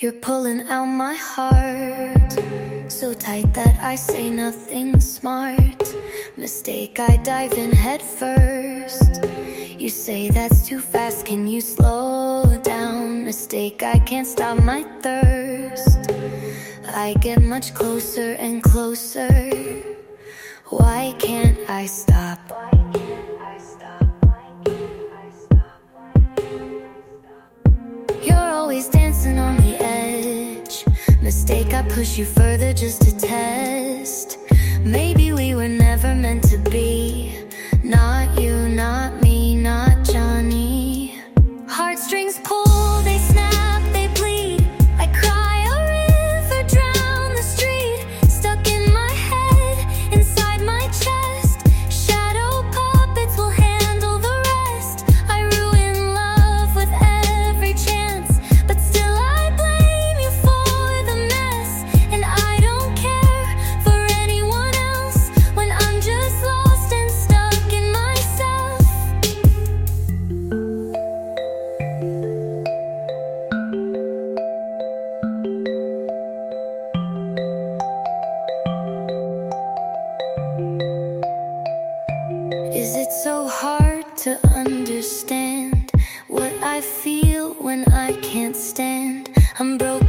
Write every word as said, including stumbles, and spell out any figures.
You're pulling out my heart, so tight that I say nothing smart. Mistake, I dive in head first. You say that's too fast, can you slow down? Mistake, I can't stop my thirst. I get much closer and closer. Why can't I stop? You're always dancing on the edge. Mistake, I push you further just to test. Maybe we were never meant to be. Not you, not me, not Johnny. Heartstrings pull, they snap, they bleed. I cry a river, drown the street. Stuck in my head, inside my chest. Shadow puppets will handle the rest. I ruin love with every chance, but still I blame you for the mess. And I don't care for anyone else when I'm just lost and stuck in myself. Is it so hard to understand what I feel when I can't stand? I'm broken.